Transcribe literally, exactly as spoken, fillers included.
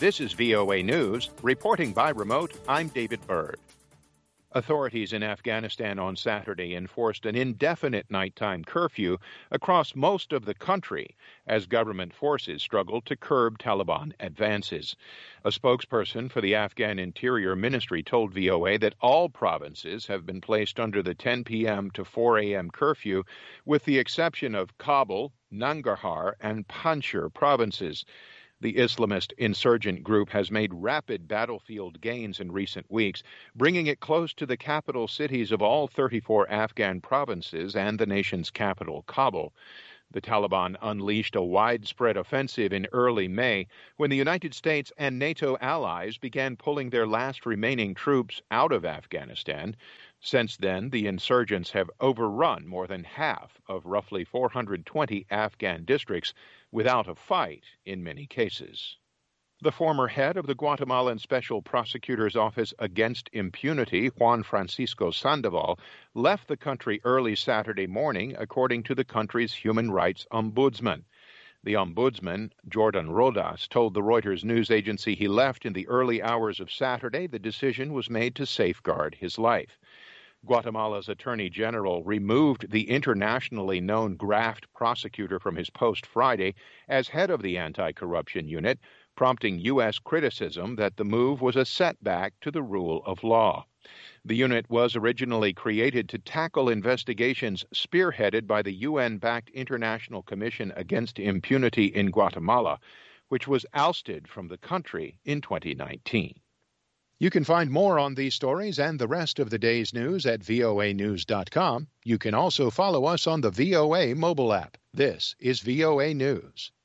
This is V O A News. Reporting by remote, I'm David Byrd. Authorities in Afghanistan on Saturday enforced an indefinite nighttime curfew across most of the country as government forces struggled to curb Taliban advances. A spokesperson for the Afghan Interior Ministry told V O A that all provinces have been placed under the ten p.m. to four a.m. curfew, with the exception of Kabul, Nangarhar, and Panjshir provinces. The Islamist insurgent group has made rapid battlefield gains in recent weeks, bringing it close to the capital cities of all thirty-four Afghan provinces and the nation's capital, Kabul. The Taliban unleashed a widespread offensive in early May when the United States and NATO allies began pulling their last remaining troops out of Afghanistan. Since then, the insurgents have overrun more than half of roughly four hundred twenty Afghan districts without a fight in many cases. The former head of the Guatemalan Special Prosecutor's Office Against Impunity, Juan Francisco Sandoval, left the country early Saturday morning, according to the country's human rights ombudsman. The ombudsman, Jordan Rodas, told the Reuters news agency he left in the early hours of Saturday. The decision was made to safeguard his life. Guatemala's Attorney General removed the internationally known graft prosecutor from his post Friday as head of the anti-corruption unit, prompting U S criticism that the move was a setback to the rule of law. The unit was originally created to tackle investigations spearheaded by the U N-backed International Commission Against Impunity in Guatemala, which was ousted from the country in twenty nineteen. You can find more on these stories and the rest of the day's news at V O A news dot com. You can also follow us on the V O A mobile app. This is V O A News.